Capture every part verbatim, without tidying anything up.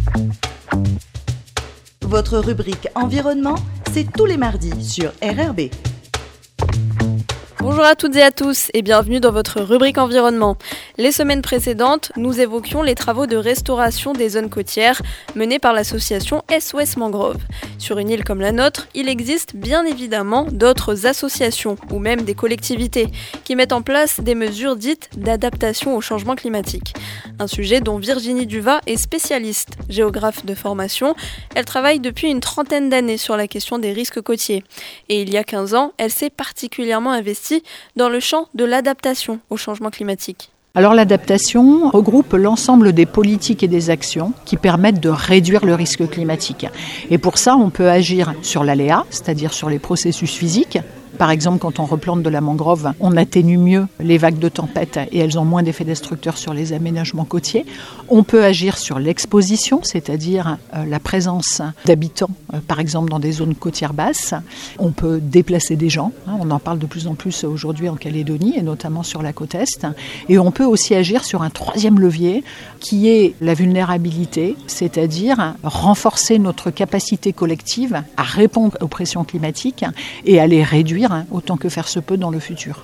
Votre rubrique environnement, c'est tous les mardis sur R R B. Bonjour à toutes et à tous et bienvenue dans votre rubrique environnement. Les semaines précédentes, nous évoquions les travaux de restauration des zones côtières menés par l'association S O S Mangrove. Sur une île comme la nôtre, il existe bien évidemment d'autres associations ou même des collectivités qui mettent en place des mesures dites d'adaptation au changement climatique. Un sujet dont Virginie Duvat est spécialiste, géographe de formation. Elle travaille depuis une trentaine d'années sur la question des risques côtiers. Et il y a quinze ans, elle s'est particulièrement investie dans le champ de l'adaptation au changement climatique. Alors l'adaptation regroupe l'ensemble des politiques et des actions qui permettent de réduire le risque climatique. Et pour ça, on peut agir sur l'aléa, c'est-à-dire sur les processus physiques. Par exemple, quand on replante de la mangrove, on atténue mieux les vagues de tempête et elles ont moins d'effets destructeurs sur les aménagements côtiers. On peut agir sur l'exposition, c'est-à-dire euh, la présence d'habitants, euh, par exemple dans des zones côtières basses. On peut déplacer des gens, hein, on en parle de plus en plus aujourd'hui en Calédonie et notamment sur la côte Est. Et on peut aussi agir sur un troisième levier qui est la vulnérabilité, c'est-à-dire renforcer notre capacité collective à répondre aux pressions climatiques et à les réduire autant que faire se peut dans le futur.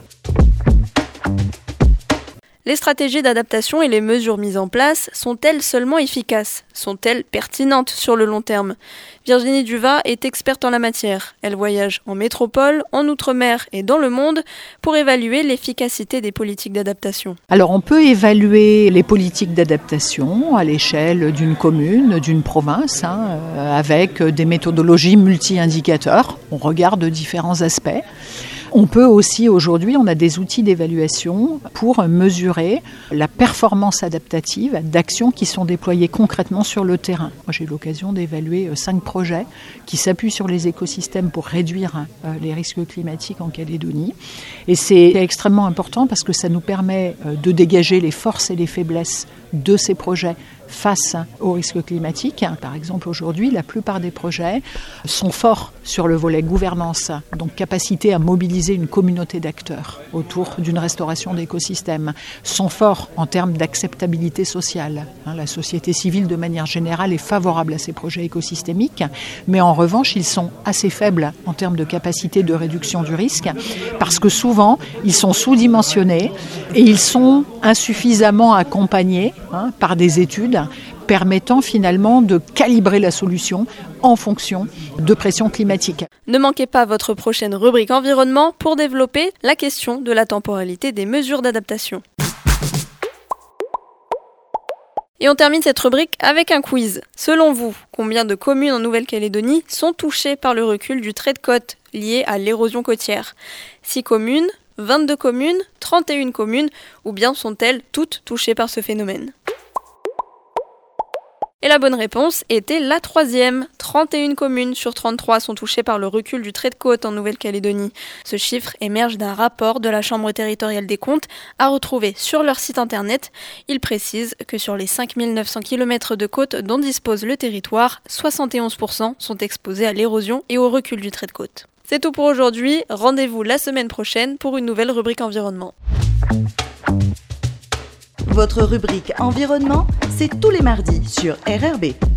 Les stratégies d'adaptation et les mesures mises en place sont-elles seulement efficaces ? Sont-elles pertinentes sur le long terme ? Virginie Duvat est experte en la matière. Elle voyage en métropole, en outre-mer et dans le monde pour évaluer l'efficacité des politiques d'adaptation. Alors on peut évaluer les politiques d'adaptation à l'échelle d'une commune, d'une province, hein, avec des méthodologies multi-indicateurs. On regarde différents aspects. On peut aussi, aujourd'hui, on a des outils d'évaluation pour mesurer la performance adaptative d'actions qui sont déployées concrètement sur le terrain. Moi, j'ai eu l'occasion d'évaluer cinq projets qui s'appuient sur les écosystèmes pour réduire les risques climatiques en Calédonie. Et c'est extrêmement important parce que ça nous permet de dégager les forces et les faiblesses de ces projets face aux risques climatiques. Par exemple, aujourd'hui, la plupart des projets sont forts sur le volet gouvernance, donc capacité à mobiliser une communauté d'acteurs autour d'une restauration d'écosystèmes, sont forts en termes d'acceptabilité sociale. La société civile, de manière générale, est favorable à ces projets écosystémiques, mais en revanche, ils sont assez faibles en termes de capacité de réduction du risque, parce que souvent, ils sont sous-dimensionnés et ils sont insuffisamment accompagnés hein, par des études permettant finalement de calibrer la solution en fonction de pression climatique. Ne manquez pas votre prochaine rubrique environnement pour développer la question de la temporalité des mesures d'adaptation. Et on termine cette rubrique avec un quiz. Selon vous, combien de communes en Nouvelle-Calédonie sont touchées par le recul du trait de côte lié à l'érosion côtière ? six communes, vingt-deux communes, trente et une communes, ou bien sont-elles toutes touchées par ce phénomène ? Et la bonne réponse était la troisième. trente et une communes sur trente-trois sont touchées par le recul du trait de côte en Nouvelle-Calédonie. Ce chiffre émerge d'un rapport de la Chambre territoriale des comptes à retrouver sur leur site internet. Il précise que sur les cinq mille neuf cents kilomètres de côte dont dispose le territoire, soixante et onze pour cent sont exposés à l'érosion et au recul du trait de côte. C'est tout pour aujourd'hui. Rendez-vous la semaine prochaine pour une nouvelle rubrique environnement. Votre rubrique environnement, c'est tous les mardis sur R R B.